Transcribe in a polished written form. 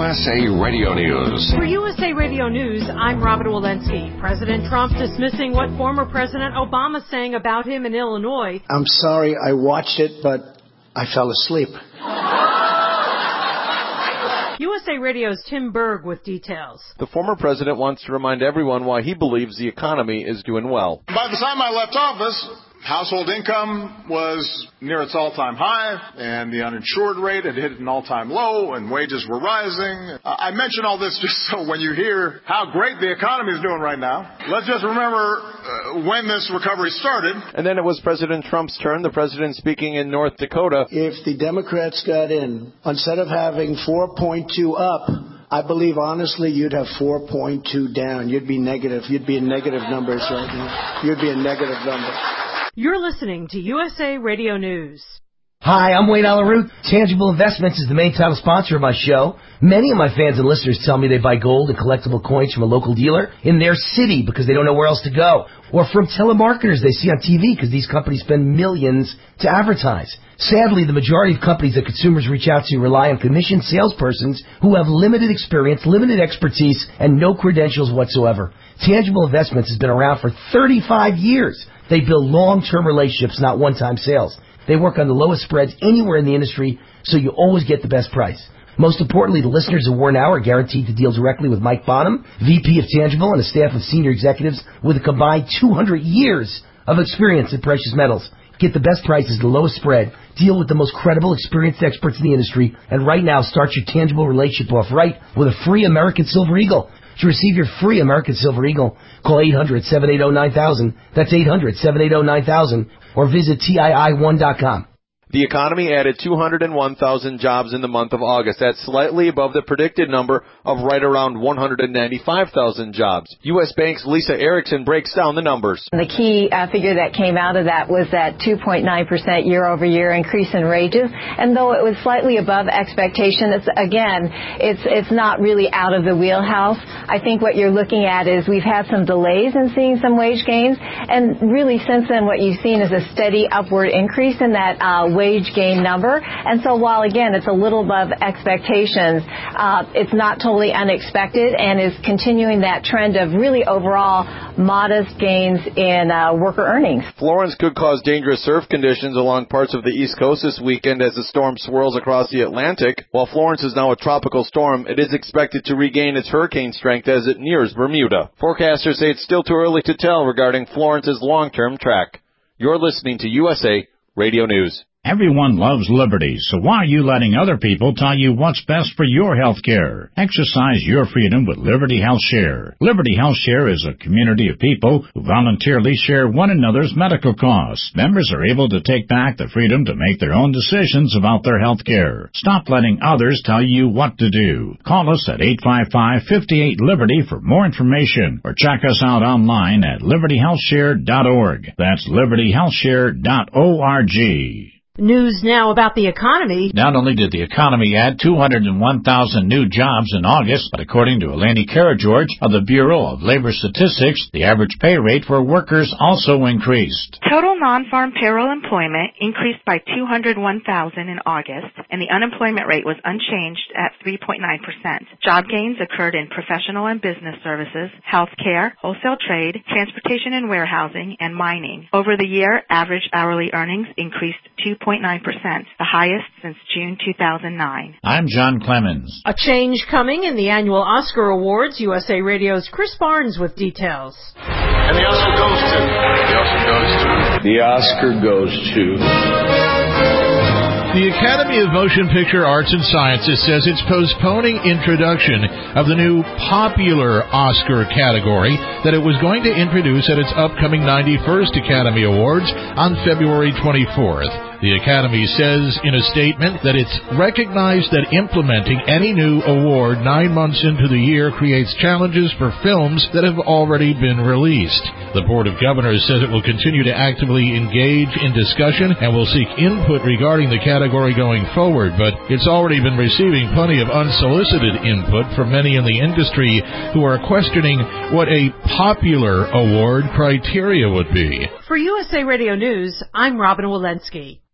USA Radio News. For USA Radio News, I'm Robin Walensky. President Trump dismissing what former President Obama saying about him in Illinois. I'm sorry, I watched it, but I fell asleep. USA Radio's Tim Berg with details. The former president wants to remind everyone why he believes the economy is doing well. By the time I left office, household income was near its all-time high, and the uninsured rate had hit an all-time low, and wages were rising. I mention all this just so when you hear how great the economy is doing right now, let's just remember when this recovery started. And then it was President Trump's turn, the president speaking in North Dakota. If the Democrats got in, instead of having 4.2 up, I believe, honestly, you'd have 4.2 down. You'd be negative. You'd be in negative numbers right now. You'd be in negative numbers. You're listening to USA Radio News. Hi, I'm Wayne Alaroot. Tangible Investments is the main title sponsor of my show. Many of my fans and listeners tell me they buy gold and collectible coins from a local dealer in their city because they don't know where else to go. Or from telemarketers they see on TV because these companies spend millions to advertise. Sadly, the majority of companies that consumers reach out to rely on commissioned salespersons who have limited experience, limited expertise, and no credentials whatsoever. Tangible Investments has been around for 35 years. They build long-term relationships, not one-time sales. They work on the lowest spreads anywhere in the industry, so you always get the best price. Most importantly, the listeners of War Now are guaranteed to deal directly with Mike Bonham, VP of Tangible, and a staff of senior executives with a combined 200 years of experience in precious metals. Get the best prices, the lowest spread, deal with the most credible, experienced experts in the industry, and right now start your Tangible relationship off right with a free American Silver Eagle. To receive your free American Silver Eagle, call 800-780-9000. That's 800-780-9000. Or visit TII1.com. The economy added 201,000 jobs in the month of August. That's slightly above the predicted number of right around 195,000 jobs. U.S. Bank's Lisa Erickson breaks down the numbers. The key figure that came out of that was that 2.9% year-over-year increase in wages. And though it was slightly above expectation, it's not really out of the wheelhouse. I think what you're looking at is we've had some delays in seeing some wage gains. And really since then what you've seen is a steady upward increase in that wage gain number. And so while, again, it's a little above expectations, it's not totally unexpected and is continuing that trend of really overall modest gains in worker earnings. Florence could cause dangerous surf conditions along parts of the East Coast this weekend as the storm swirls across the Atlantic. While Florence is now a tropical storm, it is expected to regain its hurricane strength as it nears Bermuda. Forecasters say it's still too early to tell regarding Florence's long-term track. You're listening to USA Radio News. Everyone loves liberty, so why are you letting other people tell you what's best for your health care? Exercise your freedom with Liberty Health Share. Liberty Health Share is a community of people who voluntarily share one another's medical costs. Members are able to take back the freedom to make their own decisions about their health care. Stop letting others tell you what to do. Call us at 855-58-LIBERTY for more information, or check us out online at libertyhealthshare.org. That's libertyhealthshare.org. News now about the economy. Not only did the economy add 201,000 new jobs in August, but according to Eleni Karageorge of the Bureau of Labor Statistics, the average pay rate for workers also increased. Total non-farm payroll employment increased by 201,000 in August, and the unemployment rate was unchanged at 3.9%. Job gains occurred in professional and business services, healthcare, wholesale trade, transportation and warehousing, and mining. Over the year, average hourly earnings increased 2.9%, the highest since June 2009. I'm John Clemens. A change coming in the annual Oscar Awards. USA Radio's Chris Barnes with details. And the Oscar goes to... The Oscar goes to... The Academy of Motion Picture Arts and Sciences says it's postponing introduction of the new popular Oscar category that it was going to introduce at its upcoming 91st Academy Awards on February 24th. The Academy says in a statement that it's recognized that implementing any new award 9 months into the year creates challenges for films that have already been released. The Board of Governors says it will continue to actively engage in discussion and will seek input regarding the category going forward, but it's already been receiving plenty of unsolicited input from many in the industry who are questioning what a popular award criteria would be. For USA Radio News, I'm Robin Walensky.